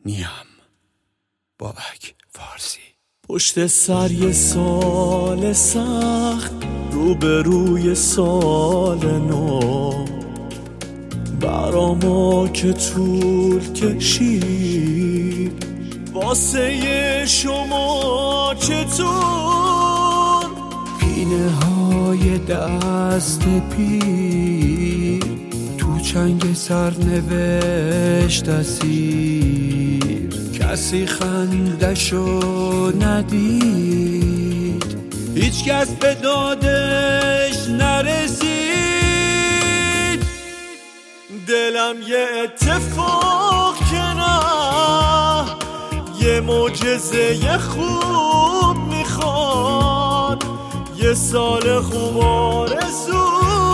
نیم بابک فارسی. پشت سر یه سال سخت، روبروی سال نو، برا ما که طول کشید واسه شما چطور؟ پینه های دست پیر تو چنگ سرنوشت اسیر، کسی خندشو ندید، هیچ کس به دادش نرسید. دلم یه اتفاق که نه، یه معجزه خوب میخواد، یه سال خوب آرزو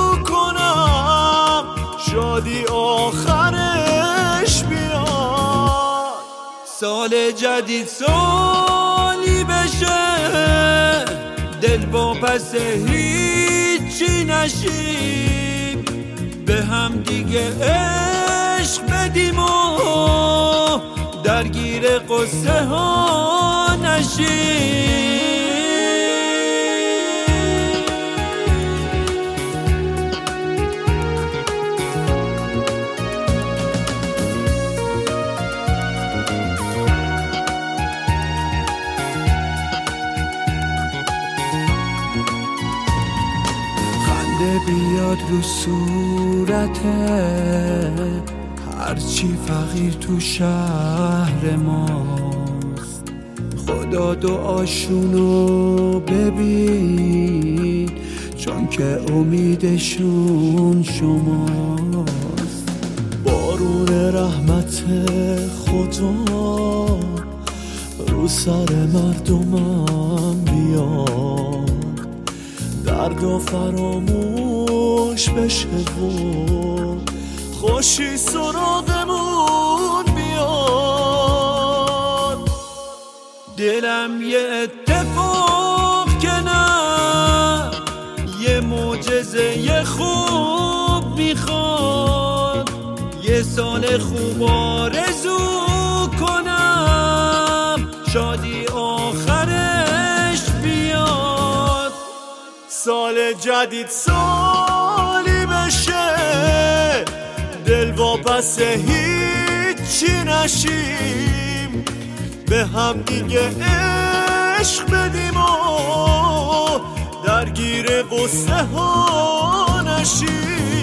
کنم، شادی آخرش بیاد. سال جدید سالی بشه، دل واپس هیچی نشیم، به هم دیگه عشق بدیم و درگیر قصه ها نشیم. خنده بیاد رو صورته، هرچی فقیر تو شهر ماست، خدا دعاشونو ببین، چون که امیدشون شماست. بارون رحمت خدا رو سر مردمم بیاد، دردا فراموش بشه و خوشی سراغمون بیاد. دلم یه اتفاق که نه، یه معجزه خوب میخواد، یه سال خوب آرزو کنم، شادی آخرش بیاد. سال جدید سالی بشه، دل واپس هیچی نشیم، به هم دیگه عشق بدیم و درگیر قصه ها نشیم.